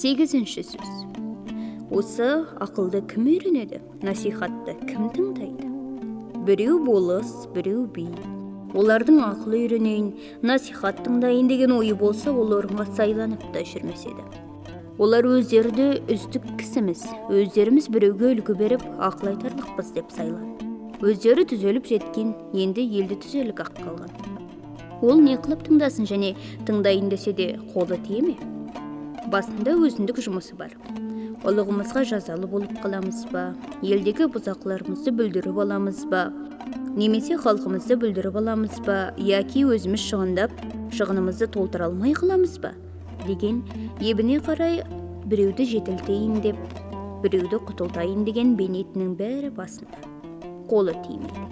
8-ші сөз. Осы ақылды кім үйренеді? Насихатты кім тыңдайды? Біреу болыс, біреу би. Олардың ақылы үйренейін, насихат тыңдайын деген ойы болса, ол орынға сайланып та жүрмес еді. Олар өздерді үздік кісіміз, өздеріміз біреуге үлгі беріп, ақыл айтарлықпыз деп сайлады. Өздері түзеліп жеткен, енді елді түзелік ақ қалған. Ол не қылып тыңдасын және тыңдайын десе де қолы тие ме? Басында өзіндік жұмысы бар. Ұлығымызға жазалы болып қаламыз ба, елдегі бұзақыларымызды бүлдіріп аламыз ба, немесе халқымызды бүлдіріп аламыз ба, яки өзіміз шығындап, шығынымызды толтыра алмай қаламыз ба, деген ебіне қарай біреуді жетілтейін деп, біреуді құтылтайын деген бейнетінің бәрі басында. Қолы тимейді.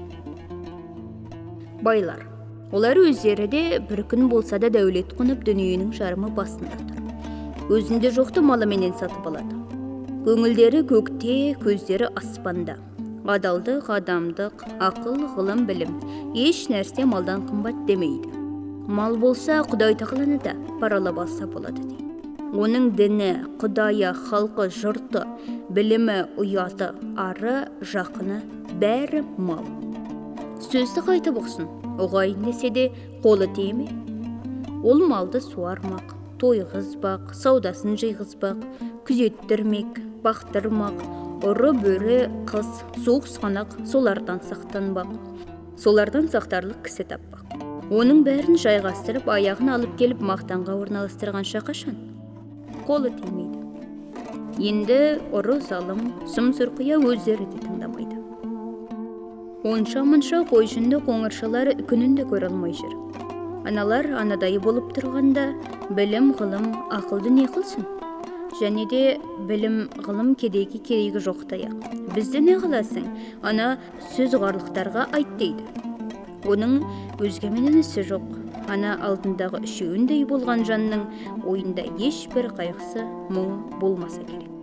Байлар. Олар өздері де бір күн болса да дәулет қонып дүниенің жарымы басында тұр. Өзінде жоқты малыменен сатып алады. Көңілдері көкте, көздері аспанда. Адалдық, адамдық, ақыл, ғылым, білім. Еш нәрсе малдан қымбат демейді. Мал болса Құдай тағаланы да паралап алса болады дейді. Оның діні, құдайы, халқы, жұрты, білімі, ұяты, ары, жақыны, бәрі мал. Сөзді қайтып ұқсын, ұғайын десе де қолы тие ме? Ол малды суармақ, тойғызбақ, саудасын жиғызбақ, күзеттірмек, бақтырмақ, ұры бөрі, қыз, суық сығанақ солардан сақтанбақ. Солардан сақтарлық кісі таппақ. Оның бәрін жайғастырып, аяғын алып келіп мақтанға орналастырғанша қашан? Қолы тимейді. Енді ұры залым, сұм-сұрқия өздері де тыңдамайды. Онша-мұнша қой жүнді қоңыршалар күнінде көре алмай жүр. Аналар анадайы болып тұрғанда білім, ғылым, ақылды не қылсын? Және де білім, ғылым керегі жоқтаяқ. Бізді не қыласың? Ана сөз ғарлықтарға айт дейді. Оның өзгеменен ісі жоқ. Ана алдындағы үшеуіндей болған жанның ойында ешбір қайғысы, мұңы болмаса керек.